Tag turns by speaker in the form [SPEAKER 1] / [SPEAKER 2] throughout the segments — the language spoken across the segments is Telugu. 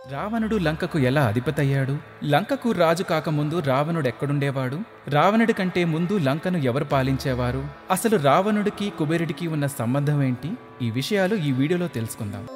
[SPEAKER 1] రావణుడు లంకకు ఎలా అధిపతయ్యాడు? లంకకు రాజు కాకముందు రావణుడెక్కడుండేవాడు? రావణుడి కంటే ముందు లంకను ఎవరు పాలించేవారు? అసలు రావణుడికి కుబేరుడికి ఉన్న సంబంధం ఏంటి? ఈ విషయాలు ఈ వీడియోలో తెలుసుకుందాం.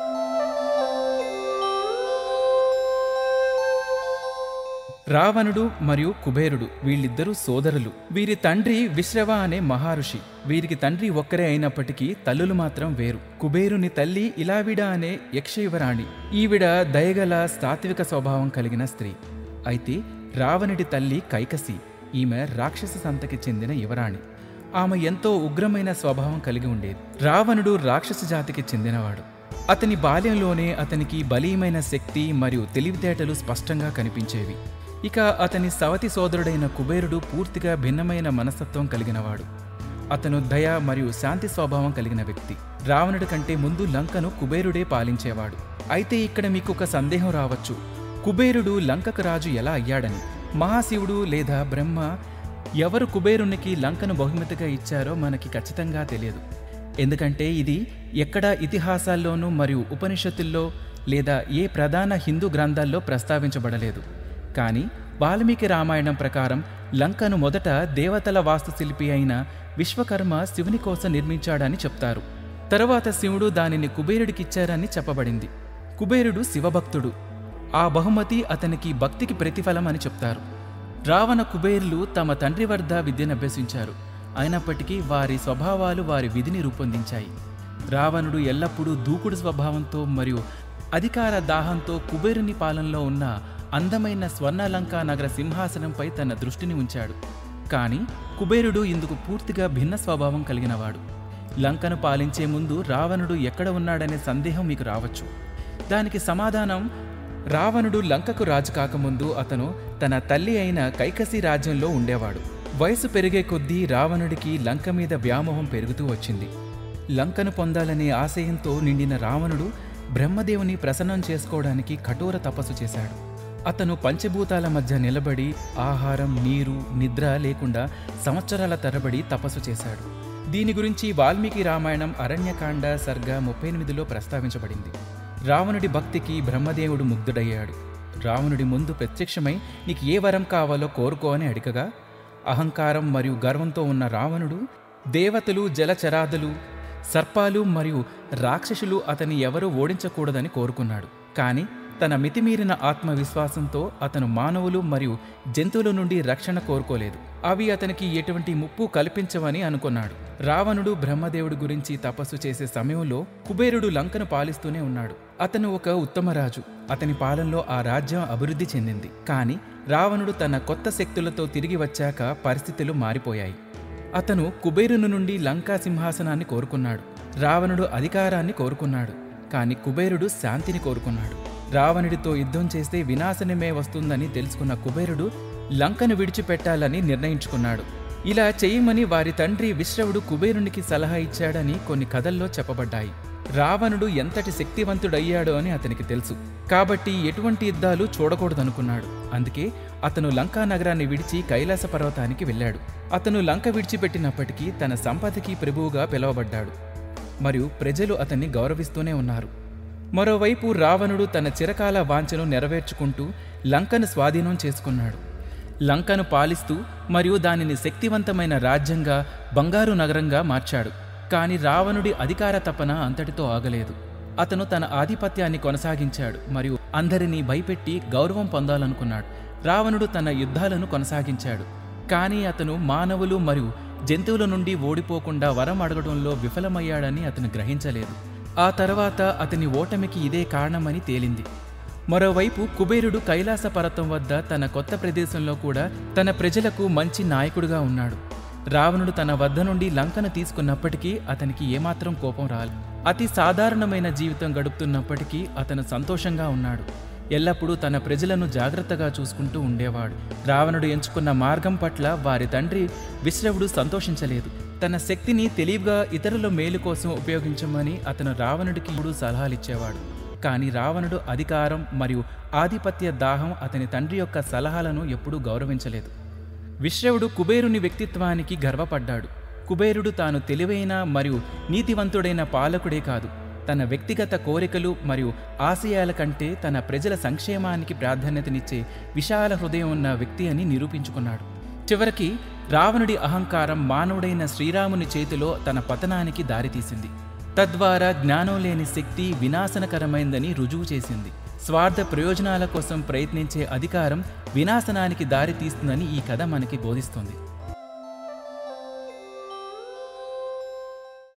[SPEAKER 1] రావణుడు మరియు కుబేరుడు వీళ్ళిద్దరూ సోదరులు. వీరి తండ్రి విశ్రవ అనే మహర్షి. వీరికి తండ్రి ఒక్కరే అయినప్పటికీ తల్లులు మాత్రం వేరు. కుబేరుని తల్లి ఇలావిడ అనే యక్షయువరాణి. ఈవిడ దయగల సాత్విక స్వభావం కలిగిన స్త్రీ. అయితే రావణుడి తల్లి కైకసి. ఈమె రాక్షస సంతకి చెందిన యువరాణి. ఆమె ఎంతో ఉగ్రమైన స్వభావం కలిగి ఉండేది. రావణుడు రాక్షస జాతికి చెందినవాడు. అతని బాల్యంలోనే అతనికి బలీయమైన శక్తి మరియు తెలివితేటలు స్పష్టంగా కనిపించేవి. ఇక అతని సవతి సోదరుడైన కుబేరుడు పూర్తిగా భిన్నమైన మనస్తత్వం కలిగినవాడు. అతను దయ మరియు శాంతి స్వభావం కలిగిన వ్యక్తి. రావణుడి కంటే ముందు లంకను కుబేరుడే పాలించేవాడు. అయితే ఇక్కడ మీకు ఒక సందేహం రావచ్చు, కుబేరుడు లంకకు రాజు ఎలా అయ్యాడని. మహాశివుడు లేదా బ్రహ్మ ఎవరు కుబేరునికి లంకను బహుమతిగా ఇచ్చారో మనకి ఖచ్చితంగా తెలియదు. ఎందుకంటే ఇది ఎక్కడా ఇతిహాసాల్లోనూ మరియు ఉపనిషత్తుల్లో లేదా ఏ ప్రధాన హిందూ గ్రంథాల్లో ప్రస్తావించబడలేదు. కానీ వాల్మీకి రామాయణం ప్రకారం లంకను మొదట దేవతల వాస్తుశిల్పి అయిన విశ్వకర్మ శివుని కోసం నిర్మించాడని చెప్తారు. తరువాత శివుడు దానిని కుబేరుడికిచ్చారని చెప్పబడింది. కుబేరుడు శివభక్తుడు. ఆ బహుమతి అతనికి భక్తికి ప్రతిఫలం అని చెప్తారు. రావణ కుబేరులు తమ తండ్రి వద్ద విద్యనభ్యసించారు. అయినప్పటికీ వారి స్వభావాలు వారి విధిని రూపొందించాయి. రావణుడు ఎల్లప్పుడూ దూకుడు స్వభావంతో మరియు అధికార దాహంతో కుబేరుని పాలనలో ఉన్న అందమైన స్వర్ణలంకా నగర సింహాసనంపై తన దృష్టిని ఉంచాడు. కానీ కుబేరుడు ఇందుకు పూర్తిగా భిన్న స్వభావం కలిగినవాడు. లంకను పాలించే ముందు రావణుడు ఎక్కడ ఉన్నాడనే సందేహం మీకు రావచ్చు. దానికి సమాధానం, రావణుడు లంకకు రాజు కాకముందు అతను తన తల్లి అయిన కైకసి రాజ్యంలో ఉండేవాడు. వయసు పెరిగే కొద్దీ రావణుడికి లంక మీద వ్యామోహం పెరుగుతూ వచ్చింది. లంకను పొందాలనే ఆశయంతో నిండిన రావణుడు బ్రహ్మదేవుని ప్రసన్నం చేసుకోవడానికి కఠోర తపస్సు చేశాడు. అతను పంచభూతాల మధ్య నిలబడి ఆహారం, నీరు, నిద్ర లేకుండా సంవత్సరాల తరబడి తపస్సు చేశాడు. దీని గురించి వాల్మీకి రామాయణం అరణ్యకాండ సర్గ 38లో ప్రస్తావించబడింది. రావణుడి భక్తికి బ్రహ్మదేవుడు ముగ్ధుడయ్యాడు. రావణుడి ముందు ప్రత్యక్షమై నీకు ఏ వరం కావాలో కోరుకో అని అడిగగా, అహంకారం మరియు గర్వంతో ఉన్న రావణుడు దేవతలు, జలచరాదులు, సర్పాలు మరియు రాక్షసులు అతని ఎవరూ ఓడించకూడదని కోరుకున్నాడు. కానీ తన మితిమీరిన ఆత్మవిశ్వాసంతో అతను మానవులు మరియు జంతువుల నుండి రక్షణ కోరుకోలేదు. అవి అతనికి ఎటువంటి ముప్పు కల్పించవని అనుకున్నాడు. రావణుడు బ్రహ్మదేవుడి గురించి తపస్సు చేసే సమయంలో కుబేరుడు లంకను పాలిస్తూనే ఉన్నాడు. అతను ఒక ఉత్తమరాజు. అతని పాలనలో ఆ రాజ్యం అభివృద్ధి చెందింది. కానీ రావణుడు తన కొత్త శక్తులతో తిరిగి వచ్చాక పరిస్థితులు మారిపోయాయి. అతను కుబేరుని నుండి లంకా సింహాసనాన్ని కోరుకున్నాడు. రావణుడు అధికారాన్ని కోరుకున్నాడు. కానీ కుబేరుడు శాంతిని కోరుకున్నాడు. రావణుడితో యుద్ధం చేస్తే వినాశనమే వస్తుందని తెలుసుకున్న కుబేరుడు లంకను విడిచిపెట్టాలని నిర్ణయించుకున్నాడు. ఇలా చేయమని వారి తండ్రి విశ్రవుడు కుబేరునికి సలహా ఇచ్చాడని కొన్ని కథల్లో చెప్పబడ్డాయి. రావణుడు ఎంతటి శక్తివంతుడయ్యాడో అని అతనికి తెలుసు. కాబట్టి ఎటువంటి యుద్ధాలు చూడకూడదనుకున్నాడు. అందుకే అతను లంకా నగరాన్ని విడిచి కైలాస పర్వతానికి వెళ్ళాడు. అతను లంక విడిచిపెట్టినప్పటికీ తన సంపదకి ప్రభువుగా పిలువబడ్డాడు మరియు ప్రజలు అతన్ని గౌరవిస్తూనే ఉన్నారు. మరోవైపు రావణుడు తన చిరకాల వాంఛను నెరవేర్చుకుంటూ లంకను స్వాధీనం చేసుకున్నాడు. లంకను పాలిస్తూ మరియు దానిని శక్తివంతమైన రాజ్యంగా, బంగారు నగరంగా మార్చాడు. కానీ రావణుడి అధికార తపన అంతటితో ఆగలేదు. అతను తన ఆధిపత్యాన్ని కొనసాగించాడు మరియు అందరినీ భయపెట్టి గౌరవం పొందాలనుకున్నాడు. రావణుడు తన యుద్ధాలను కొనసాగించాడు. కానీ అతను మానవులు మరియు జంతువుల నుండి ఓడిపోకుండా వరం అడగడంలో విఫలమయ్యాడని అతను గ్రహించలేదు. ఆ తర్వాత అతని ఓటమికి ఇదే కారణమని తేలింది. మరోవైపు కుబేరుడు కైలాస పర్వతం వద్ద తన కొత్త ప్రదేశంలో కూడా తన ప్రజలకు మంచి నాయకుడిగా ఉన్నాడు. రావణుడు తన వద్ద నుండి లంకను తీసుకున్నప్పటికీ అతనికి ఏమాత్రం కోపం రాలేదు. అతి సాధారణమైన జీవితం గడుపుతున్నప్పటికీ అతను సంతోషంగా ఉన్నాడు. ఎల్లప్పుడూ తన ప్రజలను జాగ్రత్తగా చూసుకుంటూ ఉండేవాడు. రావణుడు ఎంచుకున్న మార్గం పట్ల వారి తండ్రి విశ్రవుడు సంతోషించలేదు. తన శక్తిని తెలివిగా ఇతరుల మేలు కోసం ఉపయోగించమని అతను రావణుడికి ఇప్పుడు సలహాలిచ్చేవాడు. కానీ రావణుడు అధికారం మరియు ఆధిపత్య దాహం అతని తండ్రి యొక్క సలహాలను ఎప్పుడూ గౌరవించలేదు. విశ్రవుడు కుబేరుని వ్యక్తిత్వానికి గర్వపడ్డాడు. కుబేరుడు తాను తెలివైన మరియు నీతివంతుడైన పాలకుడే కాదు, తన వ్యక్తిగత కోరికలు మరియు ఆశయాల కంటే తన ప్రజల సంక్షేమానికి ప్రాధాన్యతనిచ్చే విశాల హృదయం ఉన్న వ్యక్తి అని నిరూపించుకున్నాడు. చివరికి రావణుడి అహంకారం మానవుడైన శ్రీరాముని చేతిలో తన పతనానికి దారితీసింది. తద్వారా జ్ఞానం లేని శక్తి వినాశనకరమైందని రుజువు చేసింది. స్వార్థ ప్రయోజనాల కోసం ప్రయత్నించే అధికారం వినాశనానికి దారితీస్తుందని ఈ కథ మనకి బోధిస్తుంది.